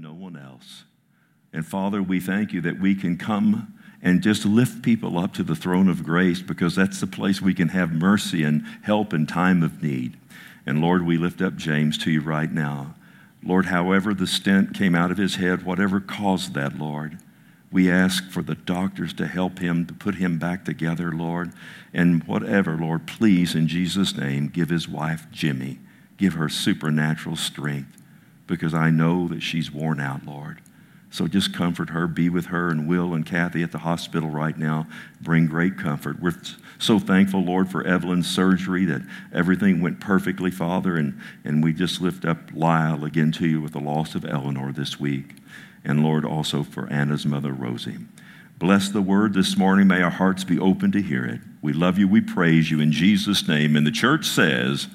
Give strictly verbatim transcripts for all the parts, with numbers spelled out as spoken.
no one else. And Father, we thank you that we can come and just lift people up to the throne of grace, because that's the place we can have mercy and help in time of need. And Lord, we lift up James to you right now. Lord, however the stent came out of his head, whatever caused that, Lord, we ask for the doctors to help him, to put him back together, Lord. And whatever, Lord, please, in Jesus' name, give his wife, Jimmy, give her supernatural strength, because I know that she's worn out, Lord. So just comfort her, be with her and Will and Kathy at the hospital right now. Bring great comfort. We're so thankful, Lord, for Evelyn's surgery, that everything went perfectly, Father, and, and we just lift up Lyle again to you with the loss of Eleanor this week. And Lord, also for Anna's mother, Rosie. Bless the word this morning. May our hearts be open to hear it. We love you. We praise you in Jesus' name. And the church says,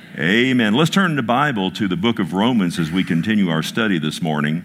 amen. Let's turn the Bible to the book of Romans as we continue our study this morning.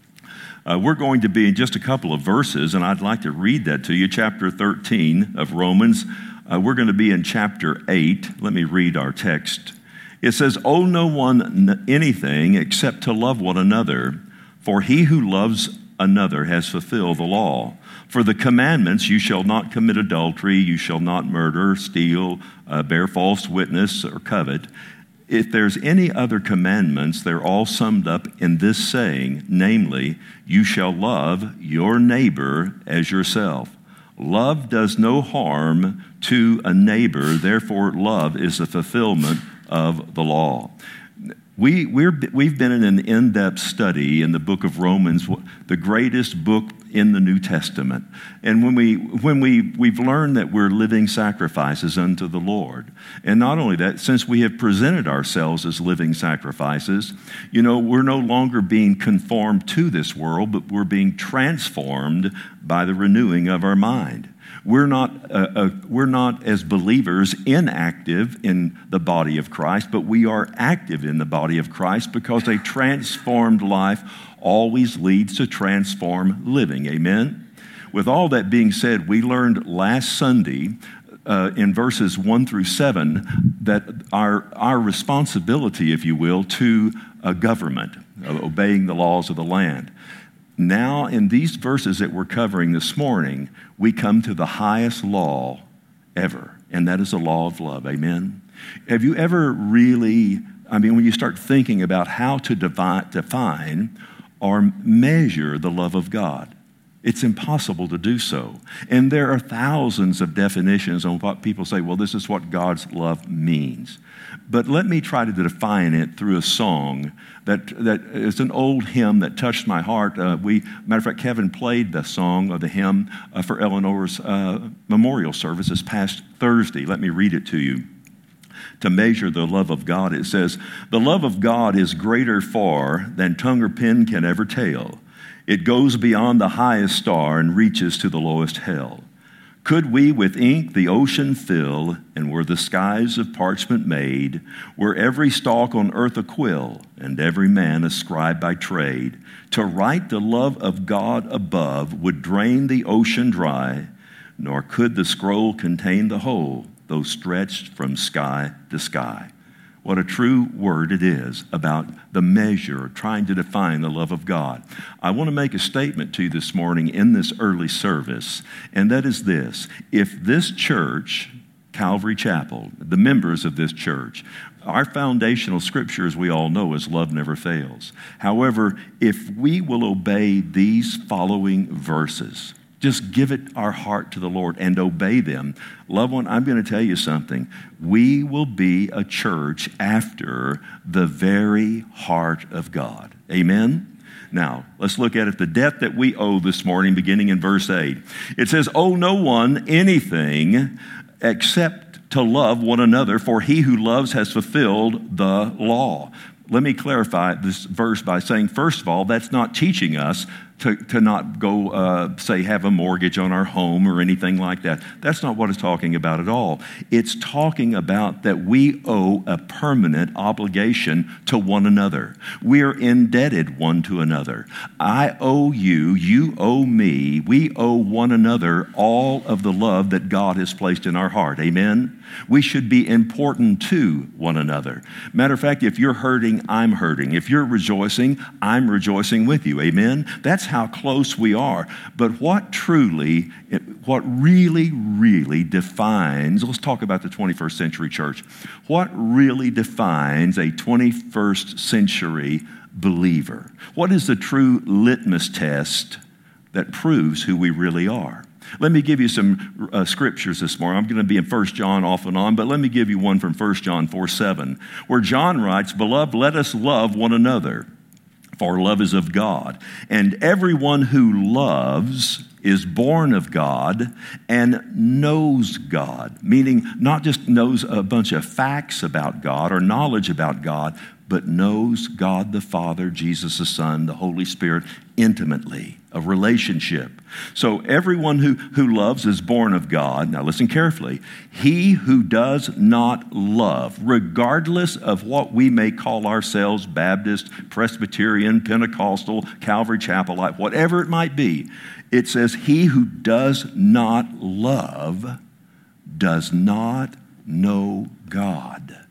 Uh, we're going to be in just a couple of verses, and I'd like to read that to you. Chapter thirteen of Romans. Uh, we're going to be in chapter eight. Let me read our text. It says, "Owe no one anything except to love one another, for he who loves another has fulfilled the law. For the commandments, you shall not commit adultery, you shall not murder, steal, uh, bear false witness, or covet. If there's any other commandments, they're all summed up in this saying, namely, you shall love your neighbor as yourself. Love does no harm to a neighbor, therefore love is the fulfillment of the law." We, we're, we've been in an in-depth study in the book of Romans, the greatest book in the New Testament. And when, we, when we, we've learned that we're living sacrifices unto the Lord. And not only that, since we have presented ourselves as living sacrifices, you know, we're no longer being conformed to this world, but we're being transformed by the renewing of our mind. We're not, uh, uh, we're not, as believers, inactive in the body of Christ, but we are active in the body of Christ, because a transformed life always leads to transformed living. Amen? With all that being said, we learned last Sunday uh, in verses one through seven that our, our responsibility, if you will, to a government, uh, obeying the laws of the land. Now, in these verses that we're covering this morning, we come to the highest law ever, and that is the law of love. Amen? Have you ever really, I mean, when you start thinking about how to devi- define or measure the love of God, it's impossible to do so. And there are thousands of definitions on what people say, well, this is what God's love means. But let me try to define it through a song that, that is an old hymn that touched my heart. Uh, we, matter of fact, Kevin played the song of the hymn uh, for Eleanor's uh, memorial service this past Thursday. Let me read it to you. To measure the love of God, it says, "The love of God is greater far than tongue or pen can ever tell. It goes beyond the highest star and reaches to the lowest hell. Could we with ink the ocean fill, and were the skies of parchment made, were every stalk on earth a quill, and every man a scribe by trade, to write the love of God above would drain the ocean dry, nor could the scroll contain the whole, though stretched from sky to sky." What a true word it is about the measure, trying to define the love of God. I want to make a statement to you this morning in this early service, and that is this. If this church, Calvary Chapel, the members of this church, our foundational scripture, as we all know, is love never fails. However, if we will obey these following verses, just give it our heart to the Lord and obey them. Loved one, I'm going to tell you something. We will be a church after the very heart of God. Amen? Now, let's look at it. The debt that we owe this morning, beginning in verse eight. It says, "Owe no one anything except to love one another, for he who loves has fulfilled the law." Let me clarify this verse by saying, first of all, that's not teaching us to, to not go, uh, say, have a mortgage on our home or anything like that. That's not what it's talking about at all. It's talking about that we owe a permanent obligation to one another. We are indebted one to another. I owe you, you owe me. We owe one another all of the love that God has placed in our heart. Amen? We should be important to one another. Matter of fact, if you're hurting, I'm hurting. If you're rejoicing, I'm rejoicing with you. Amen? That's how close we are. But what truly, what really, really defines, let's talk about the twenty-first century church. What really defines a twenty-first century believer? What is the true litmus test that proves who we really are? Let me give you some uh, scriptures this morning. I'm going to be in First John off and on, but let me give you one from First John four seven, where John writes, "Beloved, let us love one another, for love is of God. And everyone who loves is born of God and knows God," meaning not just knows a bunch of facts about God or knowledge about God, but knows God the Father, Jesus the Son, the Holy Spirit intimately, a relationship. So everyone who, who loves is born of God. Now listen carefully. He who does not love, regardless of what we may call ourselves, Baptist, Presbyterian, Pentecostal, Calvary Chapelite, whatever it might be, it says he who does not love does not know God,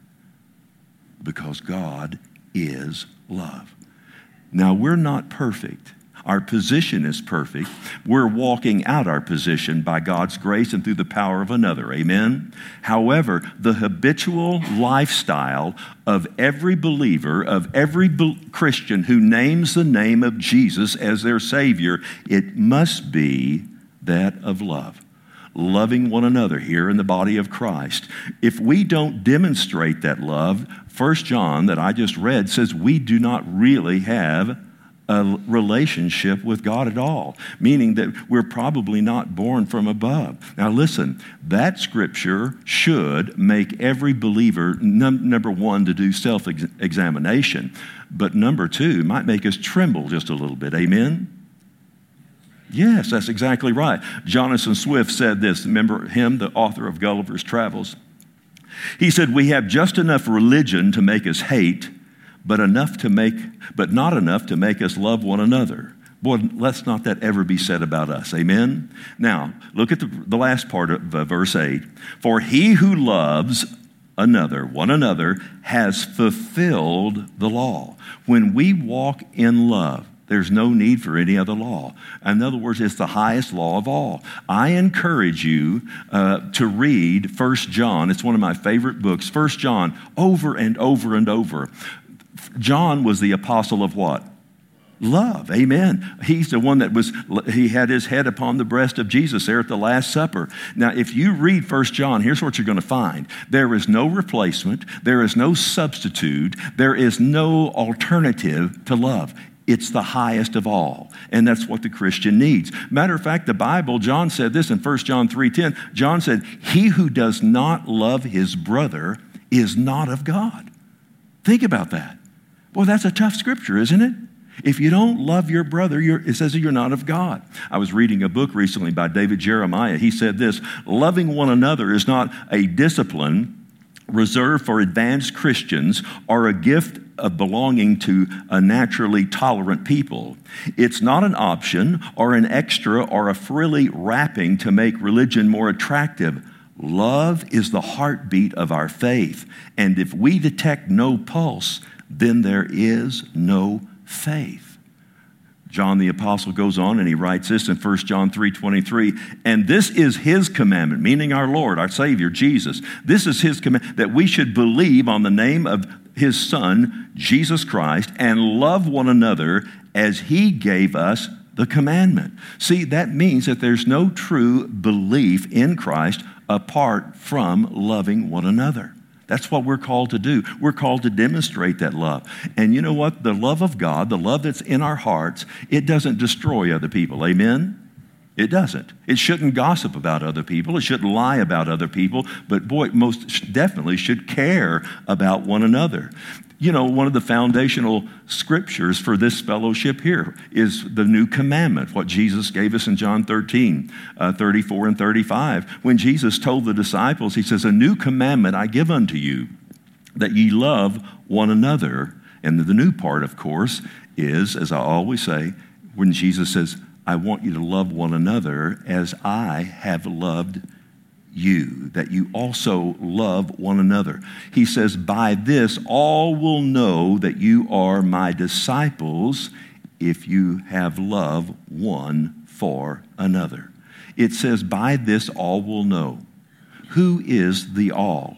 because God is love. Now, we're not perfect. Our position is perfect. We're walking out our position by God's grace and through the power of another. Amen? However, the habitual lifestyle of every believer, of every be- Christian who names the name of Jesus as their Savior, it must be that of love. Loving one another here in the body of Christ. If we don't demonstrate that love, First John that I just read says we do not really have a relationship with God at all, meaning that we're probably not born from above. Now listen, that scripture should make every believer, num- number one, to do self-examination, but number two, might make us tremble just a little bit. Amen? Yes, that's exactly right. Jonathan Swift said this. Remember him, the author of Gulliver's Travels? He said, "We have just enough religion to make us hate, but enough to make, but not enough to make us love one another." Boy, let's not that ever be said about us. Amen? Now, look at the, the last part of uh, verse eight. "For he who loves another, one another, has fulfilled the law." When we walk in love, there's no need for any other law. In other words, it's the highest law of all. I encourage you uh, to read First John. It's one of my favorite books. First John, over and over and over. John was the apostle of what? Love. Amen. He's the one that was, he had his head upon the breast of Jesus there at the Last Supper. Now, if you read First John, here's what you're going to find. There is no replacement. There is no substitute. There is no alternative to love. It's the highest of all, and that's what the Christian needs. Matter of fact, the Bible, John said this in First John three ten. John said, "He who does not love his brother is not of God." Think about that. Well, that's a tough scripture, isn't it? If you don't love your brother, you're, it says that you're not of God. I was reading a book recently by David Jeremiah. He said this: "Loving one another is not a discipline reserved for advanced Christians or a gift of belonging to a naturally tolerant people. It's not an option or an extra or a frilly wrapping to make religion more attractive. Love is the heartbeat of our faith, and if we detect no pulse, then there is no faith." John the Apostle goes on and he writes this in First John three twenty-three, "And this is his commandment," meaning our Lord, our Savior, Jesus. "This is his commandment, that we should believe on the name of his Son, Jesus Christ, and love one another as he gave us the commandment." See, that means that there's no true belief in Christ apart from loving one another. That's what we're called to do. We're called to demonstrate that love. And you know what? The love of God, the love that's in our hearts, it doesn't destroy other people. Amen? It doesn't. It shouldn't gossip about other people. It shouldn't lie about other people. But boy, it most definitely should care about one another. You know, one of the foundational scriptures for this fellowship here is the new commandment, what Jesus gave us in John thirteen, uh, thirty-four and thirty-five. When Jesus told the disciples, he says, a new commandment I give unto you, that ye love one another. And the new part, of course, is, as I always say, when Jesus says, I want you to love one another as I have loved you, that you also love one another. He says, by this all will know that you are my disciples if you have love one for another. It says, by this all will know. Who is the all?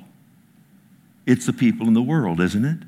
It's the people in the world, isn't it?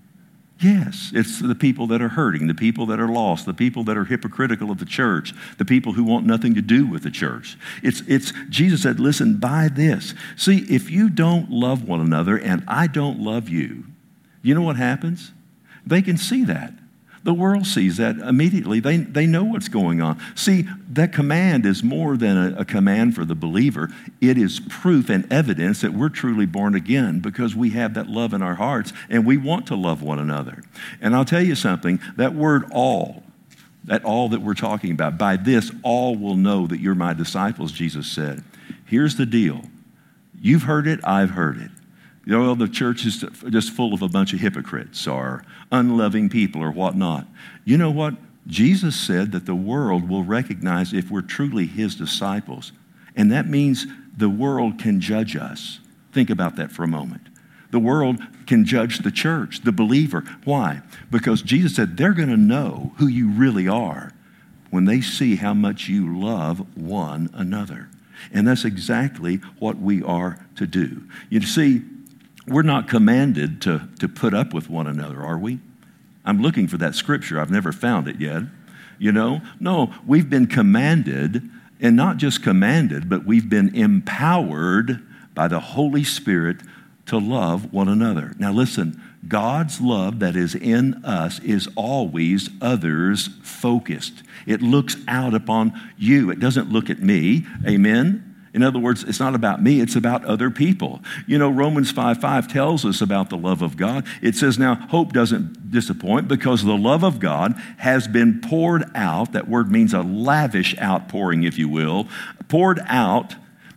Yes, it's the people that are hurting, the people that are lost, the people that are hypocritical of the church, the people who want nothing to do with the church. It's, it's, Jesus said, listen, by this. See, if you don't love one another and I don't love you, you know what happens? They can see that. The world sees that immediately. They, they know what's going on. See, that command is more than a, a command for the believer. It is proof and evidence that we're truly born again because we have that love in our hearts and we want to love one another. And I'll tell you something, that word all, that all that we're talking about, by this all will know that you're my disciples, Jesus said. Here's the deal. You've heard it, I've heard it. You know, the church is just full of a bunch of hypocrites or unloving people or whatnot. You know what? Jesus said that the world will recognize if we're truly his disciples. And that means the world can judge us. Think about that for a moment. The world can judge the church, the believer. Why? Because Jesus said they're going to know who you really are when they see how much you love one another. And that's exactly what we are to do. You see, we're not commanded to, to put up with one another, are we? I'm looking for that scripture. I've never found it yet. You know? No, we've been commanded, and not just commanded, but we've been empowered by the Holy Spirit to love one another. Now listen, God's love that is in us is always others focused. It looks out upon you. It doesn't look at me. Amen? In other words, it's not about me, it's about other people. You know, Romans five five tells us about the love of God. It says, now, hope doesn't disappoint because the love of God has been poured out. That word means a lavish outpouring, if you will, poured out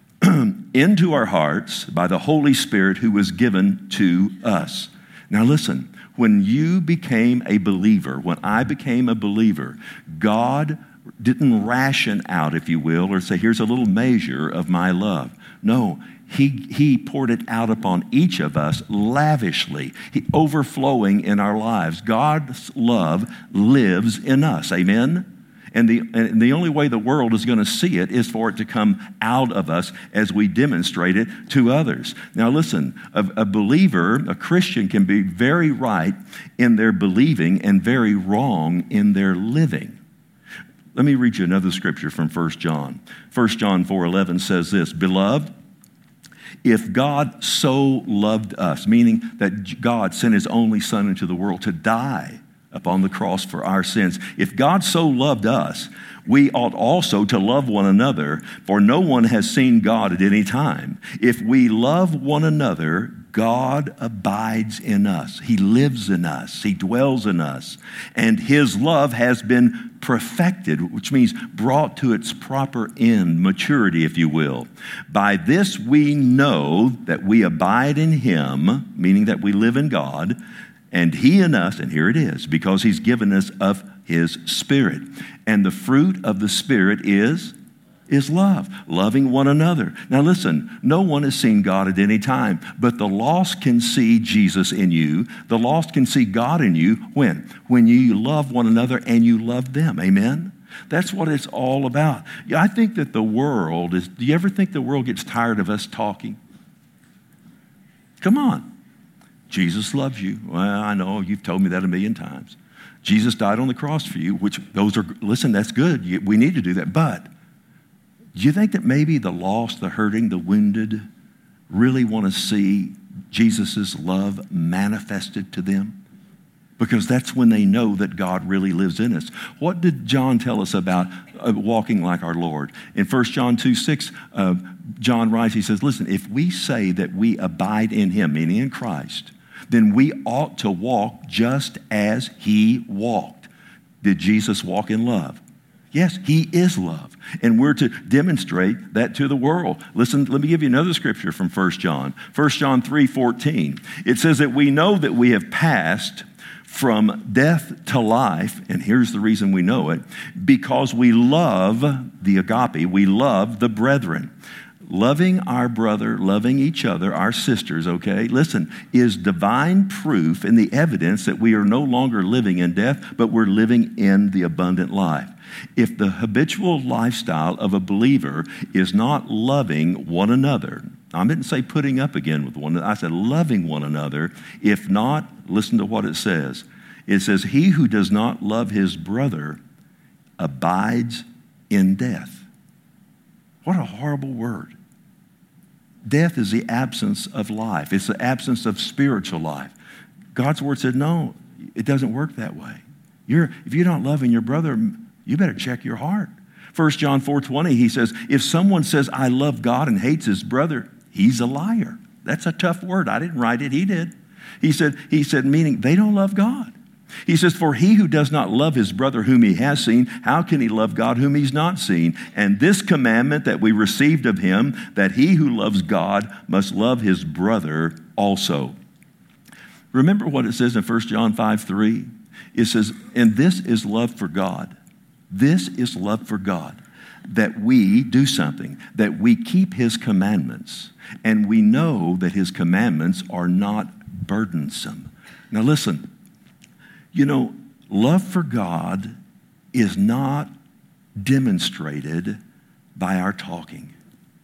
into our hearts by the Holy Spirit who was given to us. Now listen, when you became a believer, when I became a believer, God didn't ration out, if you will, or say, here's a little measure of my love. No, he, he poured it out upon each of us lavishly, he, overflowing in our lives. God's love lives in us. Amen? And the, and the only way the world is going to see it is for it to come out of us as we demonstrate it to others. Now listen, a, a believer, a Christian can be very right in their believing and very wrong in their living. Let me read you another scripture from First John. First John four eleven says this, Beloved, if God so loved us, meaning that God sent his only son into the world to die upon the cross for our sins, if God so loved us, we ought also to love one another, for no one has seen God at any time. If we love one another, God abides in us. He lives in us. He dwells in us. And his love has been perfected, which means brought to its proper end, maturity, if you will. By this we know that we abide in him, meaning that we live in God, and he in us, and here it is, because he's given us of his Spirit. And the fruit of the Spirit is, is love, loving one another. Now listen, no one has seen God at any time, but the lost can see Jesus in you. The lost can see God in you when? When you love one another and you love them. Amen? That's what it's all about. Yeah, I think that the world is, do you ever think the world gets tired of us talking? Come on. Jesus loves you. Well, I know, you've told me that a million times. Jesus died on the cross for you, which those are, listen, that's good. We need to do that. But do you think that maybe the lost, the hurting, the wounded really want to see Jesus' love manifested to them? because that's when they know that God really lives in us. What did John tell us about uh, walking like our Lord? In First John two six, uh, John writes, he says, listen, if we say that we abide in him, meaning in Christ, then we ought to walk just as he walked. Did Jesus walk in love? Yes, he is love. And we're to demonstrate that to the world. Listen, let me give you another scripture from First John. First John three fourteen. It says that we know that we have passed from death to life, and here's the reason we know it, because we love the agape, we love the brethren. Loving our brother, loving each other, our sisters, okay, listen, is divine proof and the evidence that we are no longer living in death, but we're living in the abundant life. If the habitual lifestyle of a believer is not loving one another, I didn't say putting up again with one another, I said loving one another. If not, listen to what it says. It says, he who does not love his brother abides in death. What a horrible word. Death is the absence of life. It's the absence of spiritual life. God's word said, no, it doesn't work that way. You're, if you're not loving your brother, you better check your heart. First John four twenty, he says, if someone says, I love God and hates his brother, he's a liar. That's a tough word. I didn't write it. He did. He said, he said, meaning they don't love God. He says, for he who does not love his brother whom he has seen, how can he love God whom he's not seen? And this commandment that we received of him, that he who loves God must love his brother also. Remember what it says in First John five three? It says, and this is love for God. This is love for God, that we do something, that we keep his commandments, and we know that his commandments are not burdensome. Now listen, you know, love for God is not demonstrated by our talking.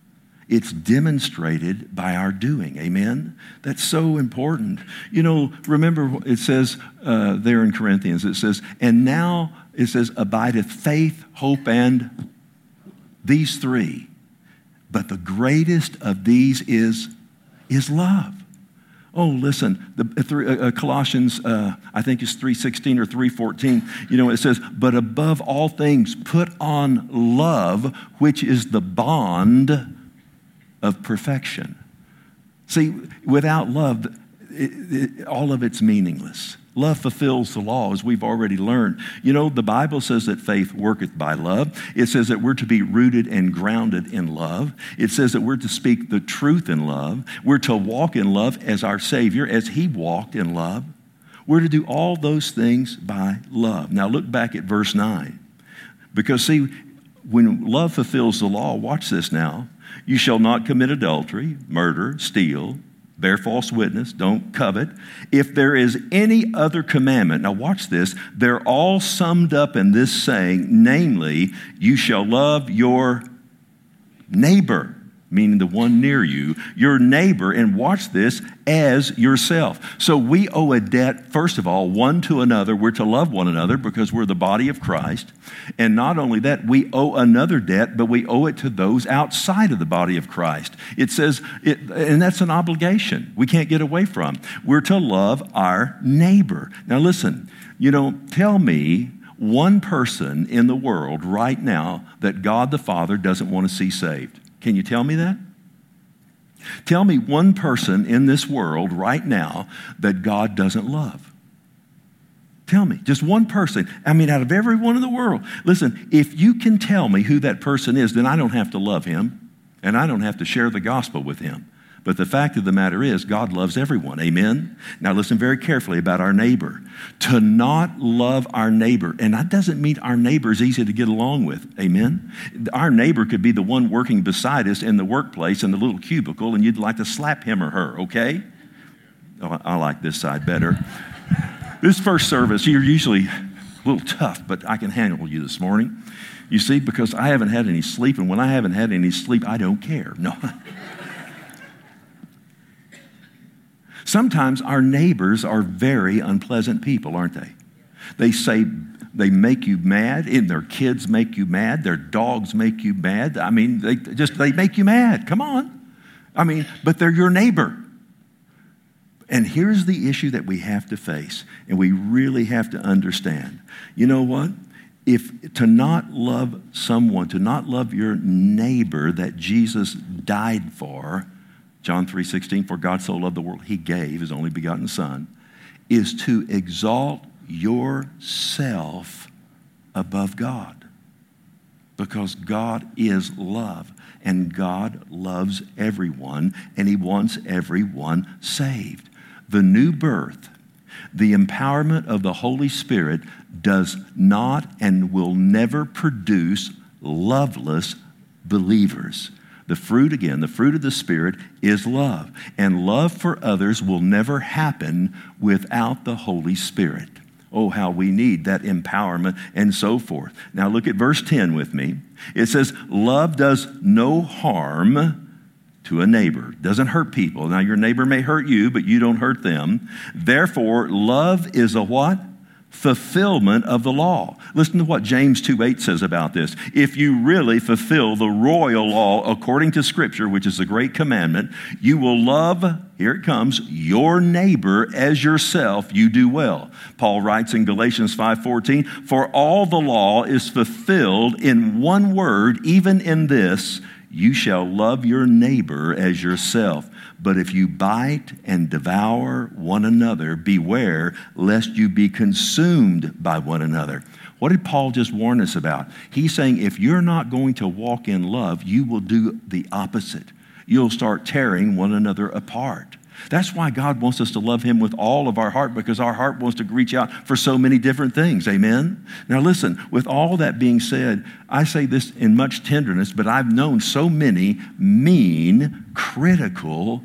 It's demonstrated by our doing. Amen? That's so important. You know, remember it says uh, there in Corinthians, it says, and now it says, abideth faith, hope, and these three. But the greatest of these is, is love. Oh, listen, the uh, Colossians, uh, I think it's three sixteen or three fourteen, you know, it says, but above all things, put on love, which is the bond of perfection. See, without love, it, it, all of it's meaningless. Love fulfills the law, as we've already learned. You know, the Bible says that faith worketh by love. It says that we're to be rooted and grounded in love. It says that we're to speak the truth in love. We're to walk in love as our Savior, as he walked in love. We're to do all those things by love. Now look back at verse nine. Because see, when love fulfills the law, watch this now. You shall not commit adultery, murder, steal, bear false witness, don't covet. If there is any other commandment, now watch this, they're all summed up in this saying, namely, you shall love your neighbor, meaning the one near you, your neighbor, and watch this, as yourself. So we owe a debt, first of all, one to another. We're to love one another because we're the body of Christ. And not only that, we owe another debt, but we owe it to those outside of the body of Christ. It says, it, and that's an obligation we can't get away from. We're to love our neighbor. Now listen, you know, tell me one person in the world right now that God the Father doesn't want to see saved. Can you tell me that? Tell me one person in this world right now that God doesn't love. Tell me, just one person. I mean, out of everyone in the world. Listen, if you can tell me who that person is, then I don't have to love him, and I don't have to share the gospel with him. But the fact of the matter is, God loves everyone. Amen? Now listen very carefully about our neighbor. To not love our neighbor, and that doesn't mean our neighbor is easy to get along with. Amen? Our neighbor could be the one working beside us in the workplace in the little cubicle, and you'd like to slap him or her, okay? Oh, I like this side better. This first service, you're usually a little tough, but I can handle you this morning. You see, because I haven't had any sleep, and when I haven't had any sleep, I don't care. No. Sometimes our neighbors are very unpleasant people, aren't they? They say, they make you mad, and their kids make you mad, their dogs make you mad. I mean, they just, they make you mad. Come on. I mean, but they're your neighbor. And here's the issue that we have to face, and we really have to understand. You know what? If to not love someone, to not love your neighbor that Jesus died for, John three sixteen, for God so loved the world, he gave his only begotten Son, is to exalt yourself above God. Because God is love, and God loves everyone, and he wants everyone saved. The new birth, the empowerment of the Holy Spirit does not and will never produce loveless believers. The fruit, again, the fruit of the Spirit is love. And love for others will never happen without the Holy Spirit. Oh, how we need that empowerment and so forth. Now look at verse ten with me. It says, love does no harm to a neighbor. Doesn't hurt people. Now your neighbor may hurt you, but you don't hurt them. Therefore, love is a what? Fulfillment of the law. Listen to what James two eight says about this. If you really fulfill the royal law according to Scripture, which is a great commandment, you will love, here it comes, your neighbor as yourself, you do well. Paul writes in Galatians five fourteen, for all the law is fulfilled in one word, even in this, you shall love your neighbor as yourself. But if you bite and devour one another, beware lest you be consumed by one another. What did Paul just warn us about? He's saying if you're not going to walk in love, you will do the opposite. You'll start tearing one another apart. That's why God wants us to love him with all of our heart, because our heart wants to reach out for so many different things. Amen? Now listen, with all that being said, I say this in much tenderness, but I've known so many mean, critical,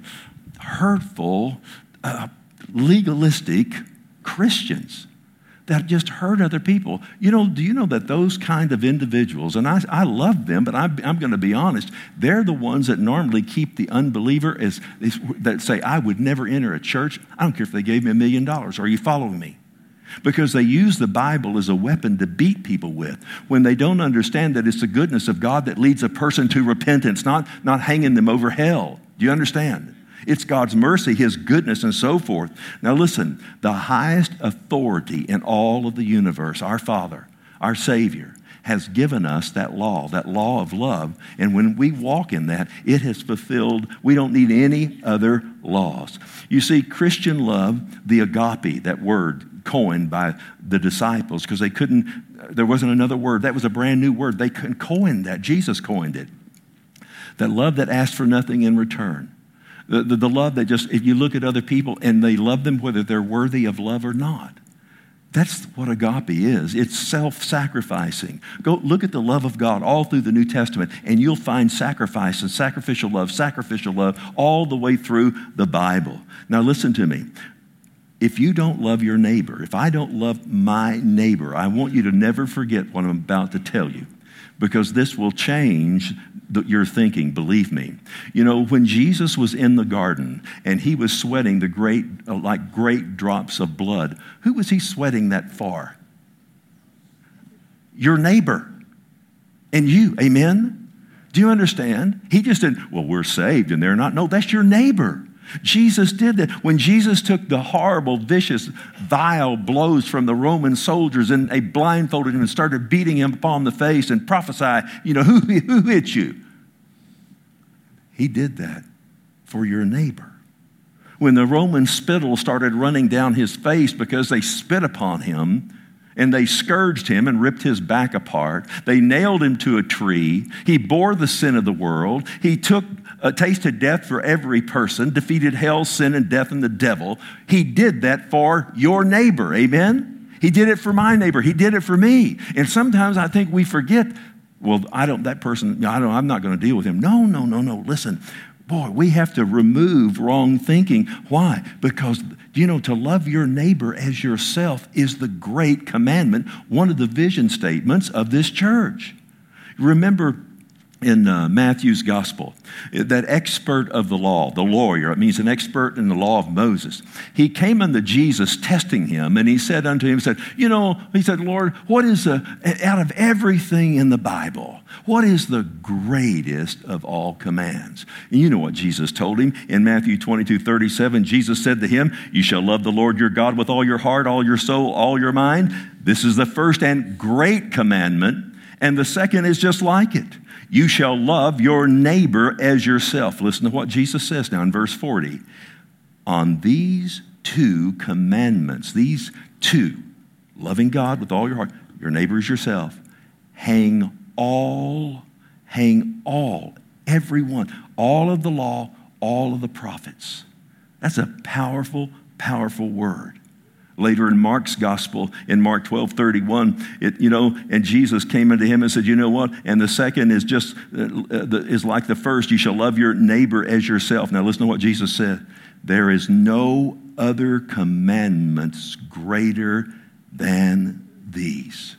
hurtful, uh, legalistic Christians that just hurt other people. You know, do you know that those kind of individuals, and I, I love them, but I, I'm going to be honest, they're the ones that normally keep the unbeliever as, as that say, I would never enter a church. I don't care if they gave me a million dollars. Are you following me? Because they use the Bible as a weapon to beat people with when they don't understand that it's the goodness of God that leads a person to repentance, not, not hanging them over hell. Do you understand? It's God's mercy, his goodness, and so forth. Now listen, the highest authority in all of the universe, our Father, our Savior, has given us that law, that law of love. And when we walk in that, it has fulfilled, we don't need any other laws. You see, Christian love, the agape, that word coined by the disciples, because they couldn't, there wasn't another word. That was a brand new word. They couldn't coin that. Jesus coined it. That love that asked for nothing in return. The, the, the love that just, if you look at other people and they love them whether they're worthy of love or not. That's what agape is. It's self-sacrificing. Go look at the love of God all through the New Testament, and you'll find sacrifice and sacrificial love, sacrificial love all the way through the Bible. Now listen to me. If you don't love your neighbor, if I don't love my neighbor, I want you to never forget what I'm about to tell you, because this will change the, your thinking, believe me. You know, when Jesus was in the garden and he was sweating the great, uh, like great drops of blood, who was he sweating that for? Your neighbor and you, amen? Do you understand? He just didn't, well, we're saved and they're not. No, that's your neighbor. Jesus did that. When Jesus took the horrible, vicious, vile blows from the Roman soldiers and they blindfolded him and started beating him upon the face and prophesy, you know, who, who hit you? He did that for your neighbor. When the Roman spittle started running down his face because they spit upon him, and they scourged him and ripped his back apart. They nailed him to a tree. He bore the sin of the world. He took a taste of death for every person, defeated hell, sin, and death, and the devil. He did that for your neighbor, amen? He did it for my neighbor. He did it for me. And sometimes I think we forget, well, I don't, that person, I don't, I'm not going to deal with him. No, no, no, no, listen. Boy, we have to remove wrong thinking. Why? Because, you know, to love your neighbor as yourself is the great commandment, one of the vision statements of this church. Remember, in uh, Matthew's gospel, that expert of the law, the lawyer, it means an expert in the law of Moses. He came unto Jesus testing him, and he said unto him, he said, you know, he said, Lord, what is the, out of everything in the Bible, what is the greatest of all commands? And you know what Jesus told him in Matthew twenty-two thirty-seven. Jesus said to him, you shall love the Lord your God with all your heart, all your soul, all your mind. This is the first and great commandment, and the second is just like it. You shall love your neighbor as yourself. Listen to what Jesus says now in verse forty. On these two commandments, these two, loving God with all your heart, your neighbor as yourself, hang all, hang all, everyone, all of the law, all of the prophets. That's a powerful, powerful word. Later in Mark's gospel, in Mark twelve thirty-one, it, you know, and Jesus came unto him and said, you know what? And the second is just, uh, the, is like the first, you shall love your neighbor as yourself. Now listen to what Jesus said. There is no other commandments greater than these.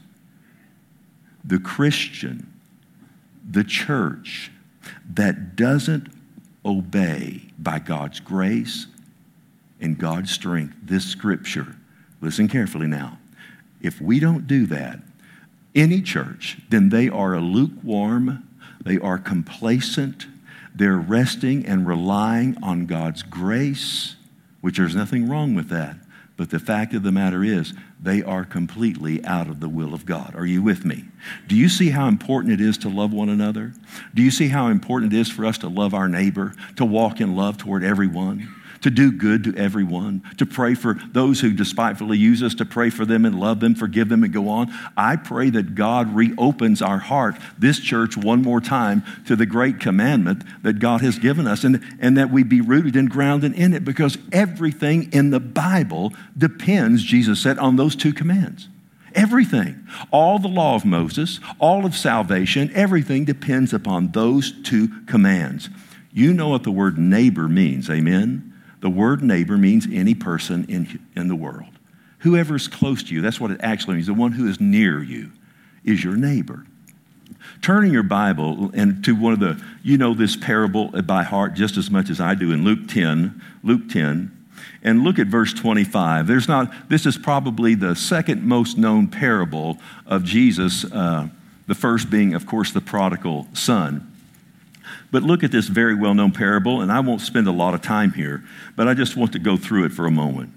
The Christian, the church that doesn't obey by God's grace and God's strength this scripture, listen carefully now. If we don't do that, any church, then they are a lukewarm, they are complacent, they're resting and relying on God's grace, which there's nothing wrong with that. But the fact of the matter is, they are completely out of the will of God. Are you with me? Do you see how important it is to love one another? Do you see how important it is for us to love our neighbor, to walk in love toward everyone? To do good to everyone, to pray for those who despitefully use us, to pray for them and love them, forgive them, and go on. I pray that God reopens our heart, this church, one more time to the great commandment that God has given us, and, and that we be rooted and grounded in it, because everything in the Bible depends, Jesus said, on those two commands. Everything. All the law of Moses, all of salvation, everything depends upon those two commands. You know what the word neighbor means, amen? The word neighbor means any person in, in the world. Whoever's close to you, that's what it actually means. The one who is near you is your neighbor. Turning your Bible and to one of the, you know this parable by heart just as much as I do in Luke ten, Luke ten, and look at verse twenty-five. There's not, this is probably the second most known parable of Jesus, uh, the first being, of course, the prodigal son. But look at this very well-known parable, and I won't spend a lot of time here, but I just want to go through it for a moment.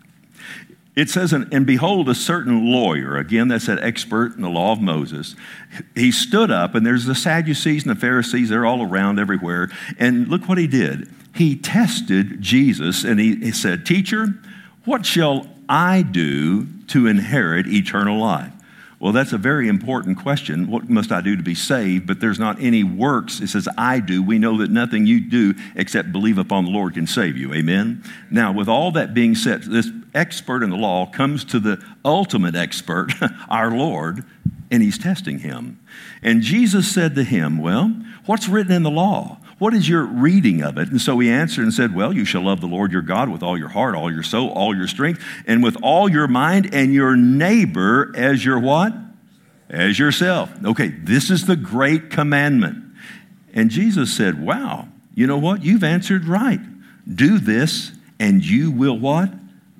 It says, and behold, a certain lawyer, again, that's that expert in the law of Moses, he stood up, and there's the Sadducees and the Pharisees, they're all around everywhere, and look what he did. He tested Jesus, and he, he said, Teacher, what shall I do to inherit eternal life? Well, that's a very important question. What must I do to be saved? But there's not any works. It says, I do. We know that nothing you do except believe upon the Lord can save you. Amen? Now, with all that being said, this expert in the law comes to the ultimate expert, our Lord, and he's testing him. And Jesus said to him, well, what's written in the law? What is your reading of it? And so he answered and said, well, you shall love the Lord your God with all your heart, all your soul, all your strength, and with all your mind, and your neighbor as your what? As yourself. Okay, this is the great commandment. And Jesus said, wow, you know what? You've answered right. Do this, and you will what?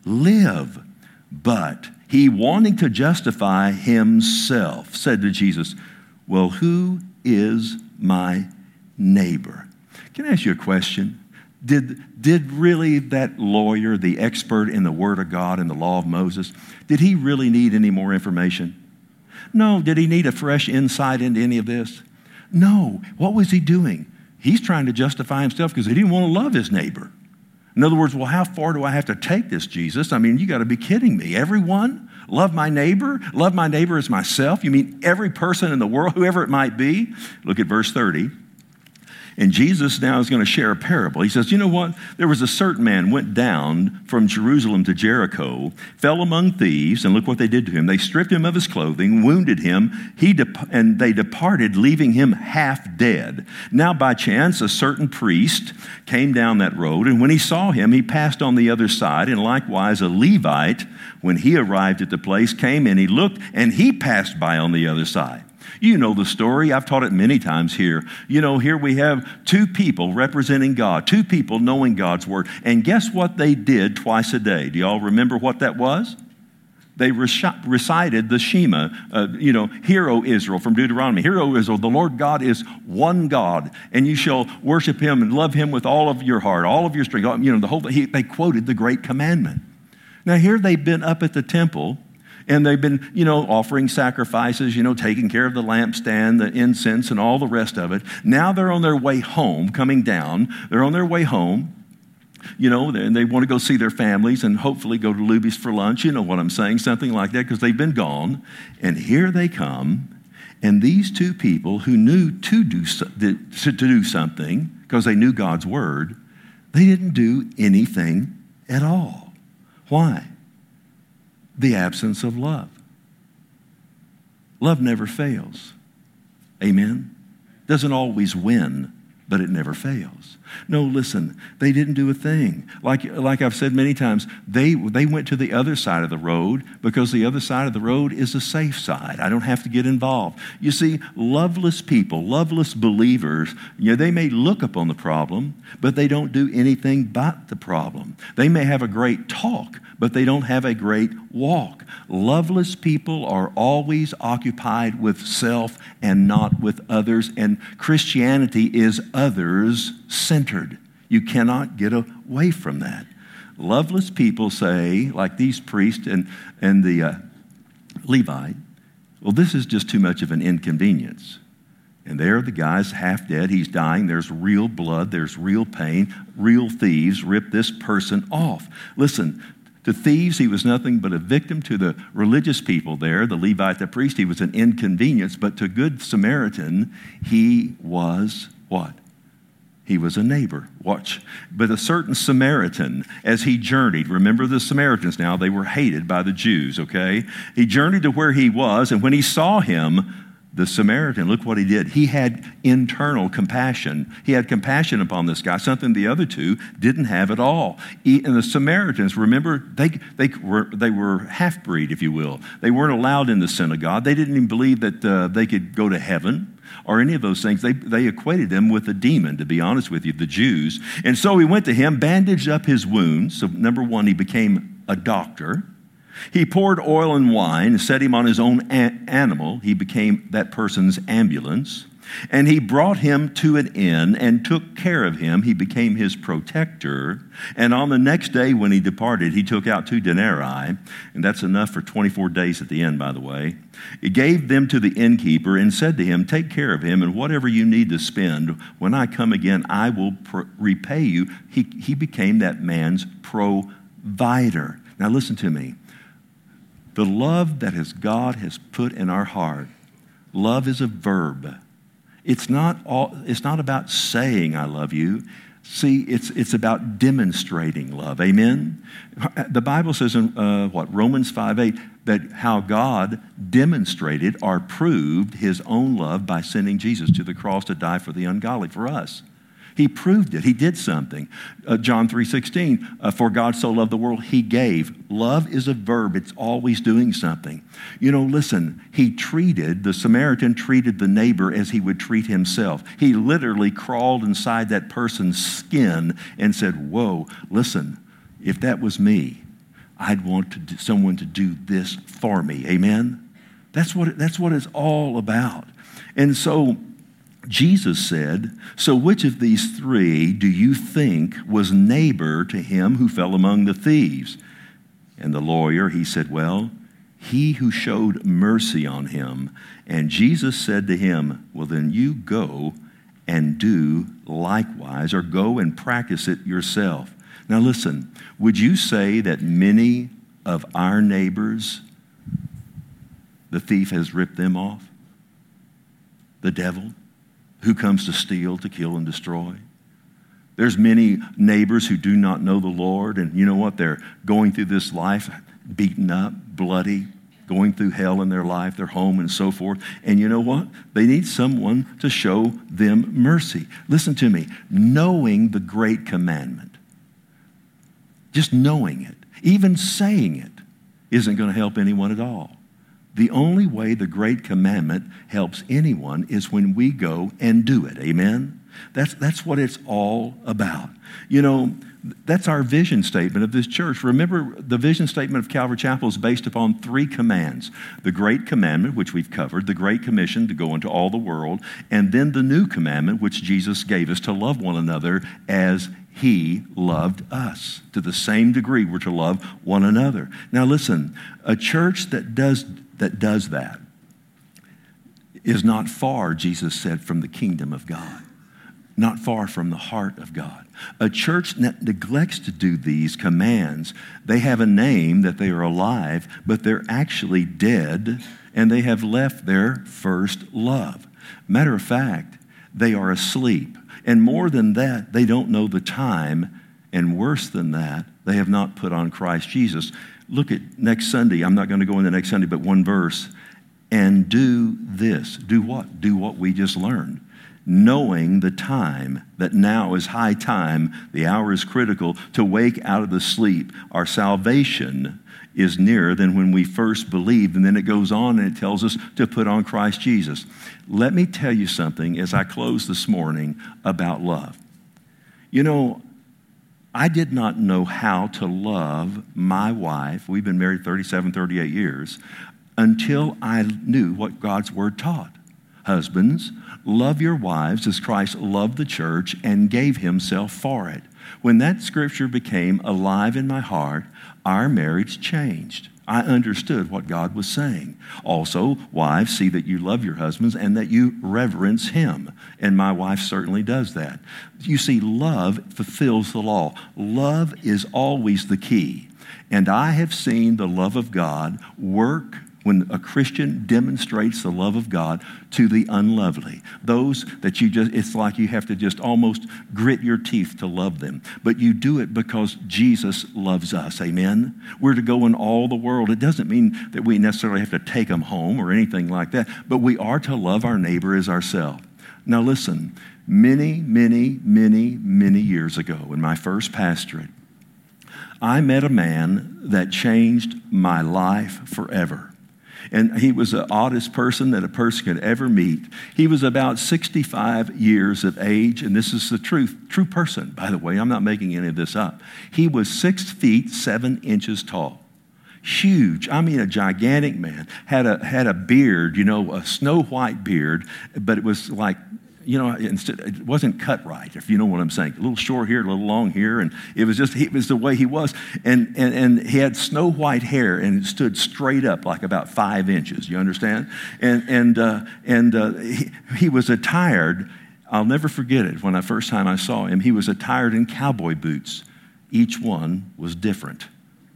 Live. But he, wanting to justify himself, said to Jesus, well, who is my neighbor? Can I ask you a question? Did, did really that lawyer, the expert in the Word of God and the law of Moses, did he really need any more information? No. Did he need a fresh insight into any of this? No. What was he doing? He's trying to justify himself because he didn't want to love his neighbor. In other words, well, how far do I have to take this, Jesus? I mean, you got to be kidding me. Everyone? Love my neighbor? Love my neighbor as myself? You mean every person in the world, whoever it might be? Look at verse thirty. And Jesus now is going to share a parable. He says, you know what? There was a certain man went down from Jerusalem to Jericho, fell among thieves, and look what they did to him. They stripped him of his clothing, wounded him, he dep- and they departed, leaving him half dead. Now by chance, a certain priest came down that road, and when he saw him, he passed on the other side, and likewise a Levite, when he arrived at the place, came and he looked, and he passed by on the other side. You know the story. I've taught it many times here. You know, here we have two people representing God, two people knowing God's word. And guess what they did twice a day? Do y'all remember what that was? They recited the Shema, uh, you know, Hear, O Israel, from Deuteronomy. Hear, O Israel, the Lord God is one God, and you shall worship him and love him with all of your heart, all of your strength. You know, the whole he, they quoted the great commandment. Now, here they've been up at the temple, and they've been, you know, offering sacrifices, you know, taking care of the lampstand, the incense, and all the rest of it. Now they're on their way home, coming down. They're on their way home. You know, and they want to go see their families and hopefully go to Luby's for lunch. You know what I'm saying, something like that, because they've been gone. And here they come, and these two people who knew to do, to do something because they knew God's word, they didn't do anything at all. Why? The absence of love. Love never fails. Amen? Doesn't always win, but it never fails. No, listen, they didn't do a thing. Like, like I've said many times, they, they went to the other side of the road because the other side of the road is a safe side. I don't have to get involved. You see, loveless people, loveless believers, you know, they may look upon the problem, but they don't do anything but the problem. They may have a great talk, but they don't have a great walk. Loveless people are always occupied with self and not with others, and Christianity is others-centered. You cannot get away from that. Loveless people say, like these priests and, and the uh, Levite, well, this is just too much of an inconvenience. And there the guy's half dead, he's dying, there's real blood, there's real pain, real thieves rip this person off. Listen, to thieves, he was nothing but a victim. To the religious people there, the Levite, the priest, he was an inconvenience. But to Good Samaritan, he was what? He was a neighbor. Watch. But a certain Samaritan, as he journeyed, remember the Samaritans now, they were hated by the Jews, okay? He journeyed to where he was, and when he saw him, the Samaritan, look what he did. He had internal compassion. He had compassion upon this guy, something the other two didn't have at all. And the Samaritans, remember, they, they were, they were half-breed, if you will. They weren't allowed in the synagogue. They didn't even believe that uh, they could go to heaven or any of those things. They, they equated them with a demon, to be honest with you, the Jews. And so he went to him, bandaged up his wounds. So number one, he became a doctor. He poured oil and wine and set him on his own a- animal. He became that person's ambulance. And he brought him to an inn and took care of him. He became his protector. And on the next day when he departed, he took out two denarii, and that's enough for twenty-four days at the end, by the way. He gave them to the innkeeper and said to him, take care of him, and whatever you need to spend, when I come again, I will pr- repay you. He, he became that man's provider. Now listen to me. The love that has God has put in our heart, love is a verb. It's not all, it's not about saying I love you. See, it's it's about demonstrating love. Amen? The Bible says in uh, what Romans five eight that how God demonstrated or proved his own love by sending Jesus to the cross to die for the ungodly, for us. He proved it. He did something. Uh, John three sixteen, uh, for God so loved the world, he gave. Love is a verb. It's always doing something. You know, listen, he treated, the Samaritan treated the neighbor as he would treat himself. He literally crawled inside that person's skin and said, whoa, listen, if that was me, I'd want to do, someone to do this for me. Amen? That's what, it, that's what it's all about. And so, Jesus said, so which of these three do you think was neighbor to him who fell among the thieves? And the lawyer, he said, well, he who showed mercy on him. And Jesus said to him, well, then you go and do likewise, or go and practice it yourself. Now listen, would you say that many of our neighbors, the thief has ripped them off? The devil? Who comes to steal, to kill, and destroy. There's many neighbors who do not know the Lord, and you know what? They're going through this life beaten up, bloody, going through hell in their life, their home, and so forth. And you know what? They need someone to show them mercy. Listen to me. Knowing the great commandment, just knowing it, even saying it, isn't going to help anyone at all. The only way the great commandment helps anyone is when we go and do it. Amen? That's, that's what it's all about. You know, that's our vision statement of this church. Remember, the vision statement of Calvary Chapel is based upon three commands. The Great Commandment, which we've covered, the Great Commission to go into all the world, and then the New Commandment, which Jesus gave us to love one another as He loved us. To the same degree, we're to love one another. Now listen, a church that does that does that is not far, Jesus said, from the kingdom of God. Not far from the heart of God. A church that neglects to do these commands, they have a name that they are alive, but they're actually dead, and they have left their first love. Matter of fact, they are asleep. And more than that, they don't know the time. And worse than that, they have not put on Christ Jesus. Look at next Sunday. I'm not going to go into next Sunday, but one verse. And do this. Do what? Do what we just learned. Knowing the time, that now is high time, the hour is critical, to wake out of the sleep. Our salvation is nearer than when we first believed. And then it goes on and it tells us to put on Christ Jesus. Let me tell you something as I close this morning about love. You know, I did not know how to love my wife. We've been married thirty-seven, thirty-eight years, until I knew what God's word taught. Husbands, love your wives as Christ loved the church and gave himself for it. When that scripture became alive in my heart, our marriage changed. I understood what God was saying. Also, wives, see that you love your husbands and that you reverence him. And my wife certainly does that. You see, love fulfills the law. Love is always the key. And I have seen the love of God work when a Christian demonstrates the love of God to the unlovely. Those that you just, it's like you have to just almost grit your teeth to love them. But you do it because Jesus loves us, amen? We're to go in all the world. It doesn't mean that we necessarily have to take them home or anything like that, but we are to love our neighbor as ourselves. Now listen, many, many, many, many years ago in my first pastorate, I met a man that changed my life forever. And he was the oddest person that a person could ever meet. He was about sixty-five years of age, and this is the truth, true person, by the way. I'm not making any of this up. He was six feet, seven inches tall. Huge, I mean a gigantic man. Had a, had a beard, you know, a snow white beard, but it was like, you know, it wasn't cut right, if you know what I'm saying. A little short here, a little long here, and it was just, it was the way he was. And, and, and he had snow white hair, and it stood straight up like about five inches, you understand? And, and, uh, and uh, he, he was attired, I'll never forget it, when the first time I saw him, he was attired in cowboy boots. Each one was different.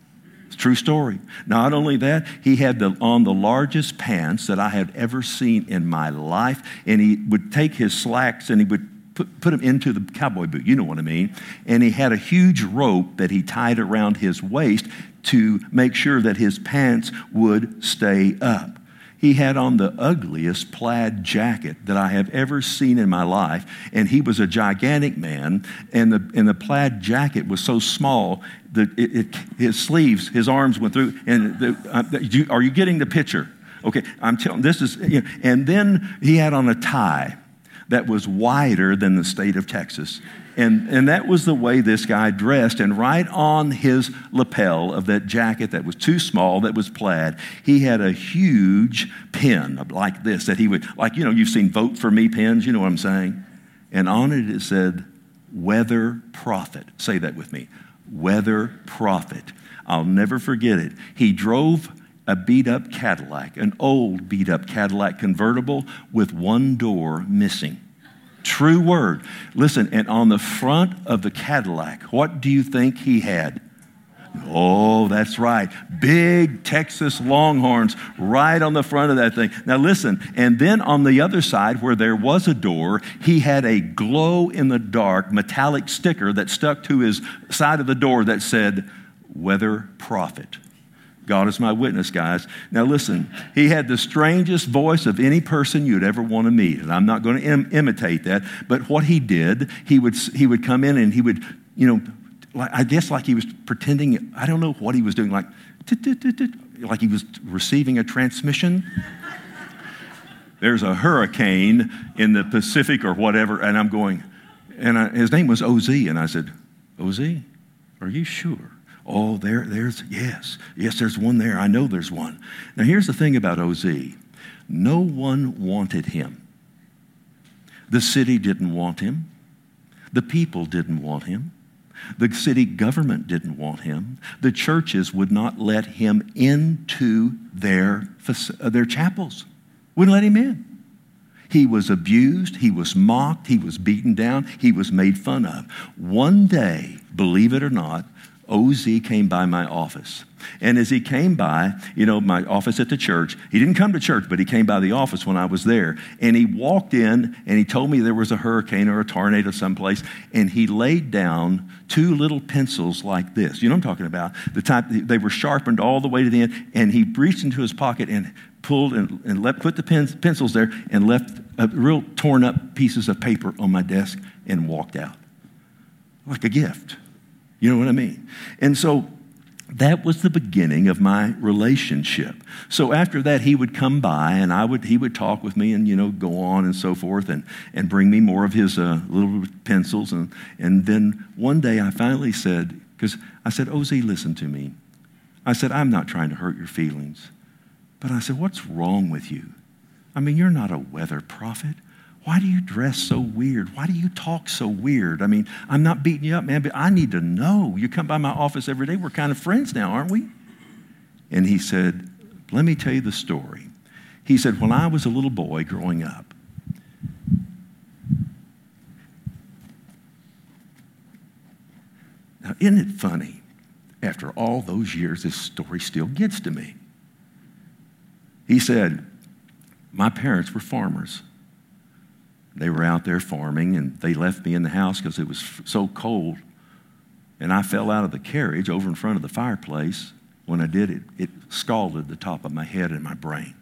True story. Not only that, he had the, on the largest pants that I had ever seen in my life, and he would take his slacks and he would put, put them into the cowboy boot, you know what I mean, and he had a huge rope that he tied around his waist to make sure that his pants would stay up. He had on the ugliest plaid jacket that I have ever seen in my life, and he was a gigantic man, and the and the plaid jacket was so small that it, it, his sleeves, his arms went through. And the, uh, you, are you getting the picture? Okay, I'm telling. This is, you know, and then he had on a tie that was wider than the state of Texas. And, and that was the way this guy dressed. And right on his lapel of that jacket that was too small, that was plaid, he had a huge pin like this that he would, like, you know, you've seen Vote For Me pins, you know what I'm saying? And on it, it said, Weather Prophet. Say that with me. Weather Prophet. I'll never forget it. He drove a beat-up Cadillac, an old beat-up Cadillac convertible with one door missing. True word. Listen, and on the front of the Cadillac, what do you think he had? Oh, that's right. Big Texas Longhorns right on the front of that thing. Now listen, and then on the other side where there was a door, he had a glow-in-the-dark metallic sticker that stuck to his side of the door that said, Weather Prophet. God is my witness, guys. Now listen, he had the strangest voice of any person you'd ever want to meet. And I'm not going to Im- imitate that. But what he did, he would he would come in and he would, you know, like, I guess like he was pretending, I don't know what he was doing, like, like he was receiving a transmission. There's a hurricane in the Pacific or whatever, and I'm going, and I, his name was O Z, and I said, O Z, are you sure? Oh, there, there's, yes, yes, there's one there. I know there's one. Now, here's the thing about O Z. No one wanted him. The city didn't want him. The people didn't want him. The city government didn't want him. The churches would not let him into their, their chapels. Wouldn't let him in. He was abused. He was mocked. He was beaten down. He was made fun of. One day, believe it or not, O Z came by my office. And as he came by, you know, my office at the church, he didn't come to church, but he came by the office when I was there. And he walked in and he told me there was a hurricane or a tornado someplace. And he laid down two little pencils like this. You know what I'm talking about? The type, they were sharpened all the way to the end. And he reached into his pocket and pulled and, and let, put the pens, pencils there and left a real torn up pieces of paper on my desk and walked out. Like a gift. You know what I mean? And so that was the beginning of my relationship. So after that, he would come by and I would he would talk with me and, you know, go on and so forth and, and bring me more of his uh, little pencils. And, and then one day I finally said, because I said, O Z, listen to me. I said, I'm not trying to hurt your feelings. But I said, what's wrong with you? I mean, you're not a weather prophet. Why do you dress so weird? Why do you talk so weird? I mean, I'm not beating you up, man, but I need to know. You come by my office every day. We're kind of friends now, aren't we? And he said, let me tell you the story. He said, when I was a little boy growing up, now, isn't it funny? After all those years, this story still gets to me. He said, my parents were farmers. They were out there farming, and they left me in the house because it was so cold. And I fell out of the carriage over in front of the fireplace. When I did it, it scalded the top of my head and my brain.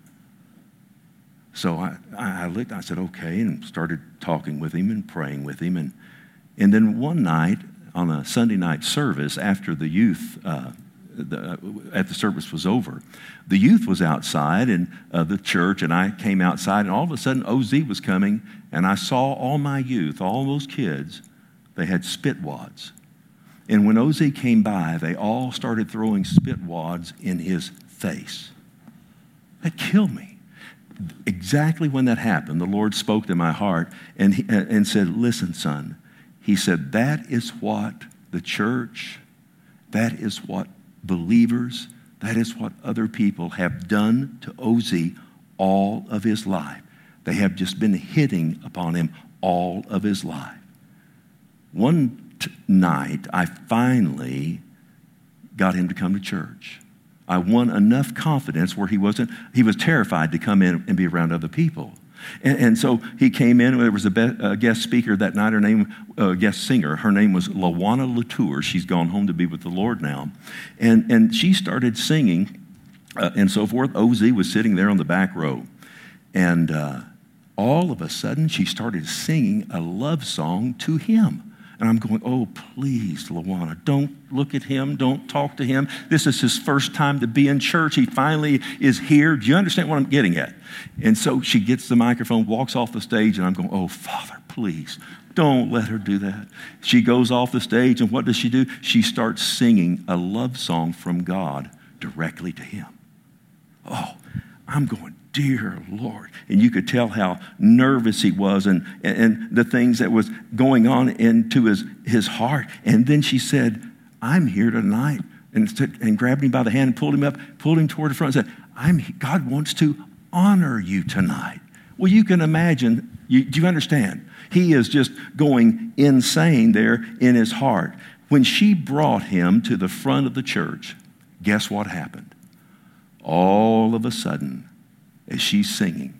So I, I looked, I said, okay, and started talking with him and praying with him. And, and then one night, on a Sunday night service, after the youth uh, The, at the service was over, the youth was outside in uh, the church, and I came outside, and all of a sudden O Z was coming, and I saw all my youth, all those kids, they had spit wads. And when O Z came by, they all started throwing spit wads in his face. That killed me. Exactly when that happened, the Lord spoke to my heart and, he, and said, listen, son, he said, that is what the church, that is what believers, that is what other people have done to O Z all of his life. They have just been hitting upon him all of his life. One t- night, I finally got him to come to church. I won enough confidence where he wasn't, he was terrified to come in and be around other people. And, and so he came in. There was a, be, a guest speaker that night. Her name, a uh, guest singer. Her name was LaWanna Latour. She's gone home to be with the Lord now. And, and she started singing uh, and so forth. O Z was sitting there on the back row. And uh, all of a sudden, she started singing a love song to him. And I'm going, oh, please, LaWanna, don't look at him. Don't talk to him. This is his first time to be in church. He finally is here. Do you understand what I'm getting at? And so she gets the microphone, walks off the stage, and I'm going, oh, Father, please, don't let her do that. She goes off the stage, and what does she do? She starts singing a love song from God directly to him. Oh, I'm going, dear Lord. And you could tell how nervous he was and, and the things that was going on into his, his heart. And then she said, I'm here tonight. And, and grabbed him by the hand and pulled him up, pulled him toward the front and said, I'm, God wants to honor you tonight. Well, you can imagine, you, do you understand? He is just going insane there in his heart. When she brought him to the front of the church, guess what happened? All of a sudden, as she's singing,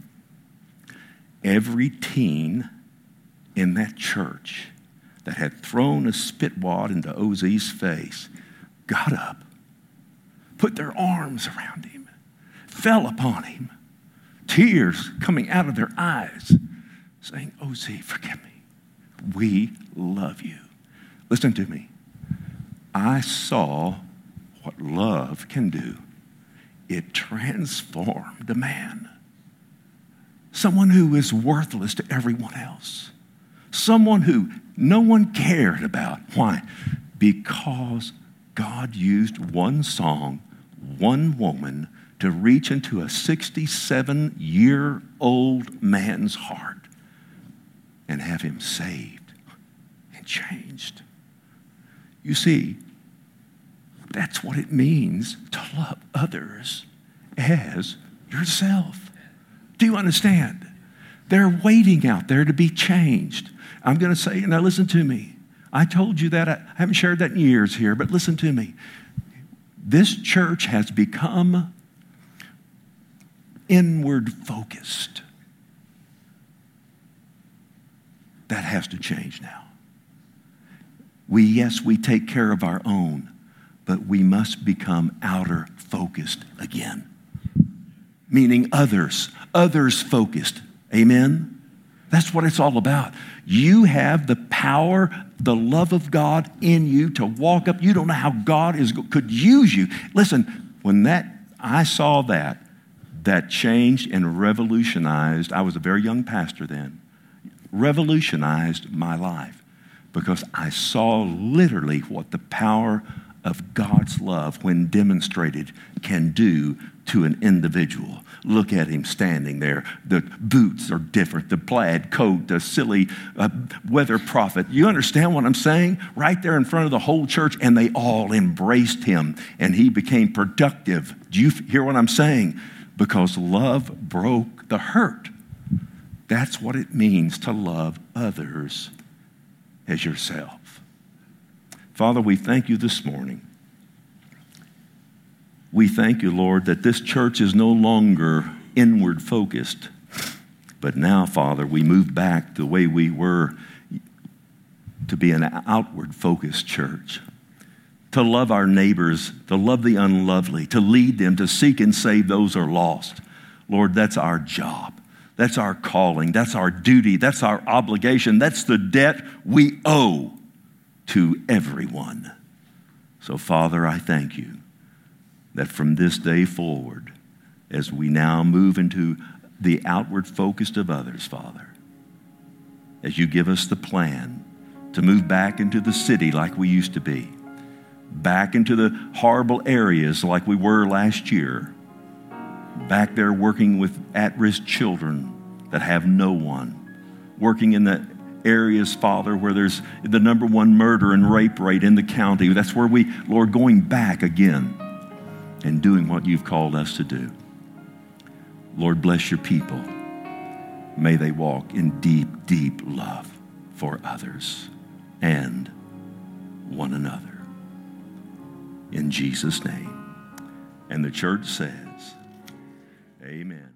every teen in that church that had thrown a spit wad into O Z's face got up, put their arms around him, fell upon him, tears coming out of their eyes, saying, O Z, forgive me. We love you. Listen to me. I saw what love can do. it transformed a man. Someone who is worthless to everyone else. Someone who no one cared about. Why? Because God used one song, one woman, to reach into a sixty-seven-year-old man's heart and have him saved and changed. You see, that's what it means to love others as yourself. Do you understand? They're waiting out there to be changed. I'm going to say, now listen to me. I told you that. I haven't shared that in years here, but listen to me. This church has become inward focused. That has to change now. We, yes, we take care of our own, but we must become outer focused again. Meaning others, others focused. Amen? That's what it's all about. You have the power, the love of God in you to walk up. You don't know how God is could use you. Listen, when that I saw that, that changed and revolutionized. I was a very young pastor then. Revolutionized my life because I saw literally what the power of God's love, when demonstrated, can do to an individual. Look at him standing there. The boots are different, the plaid coat, the silly uh, weather prophet. You understand what I'm saying? Right there in front of the whole church, and they all embraced him, and he became productive. Do you hear what I'm saying? Because love broke the hurt. That's what it means to love others as yourself. Father, we thank you this morning. We thank you, Lord, that this church is no longer inward focused, but now, Father, we move back the way we were to be an outward focused church, to love our neighbors, to love the unlovely, to lead them, to seek and save those who are lost. Lord, that's our job. That's our calling. That's our duty. That's our obligation. That's the debt we owe to everyone. So, Father, I thank you that from this day forward, as we now move into the outward focus of others, Father, as you give us the plan to move back into the city like we used to be, back into the horrible areas like we were last year, back there working with at-risk children that have no one, working in the areas, Father, where there's the number one murder and rape rate in the county. That's where we, Lord, going back again and doing what you've called us to do. Lord, bless your people. May they walk in deep, deep love for others and one another. In Jesus' name. And the church says, amen.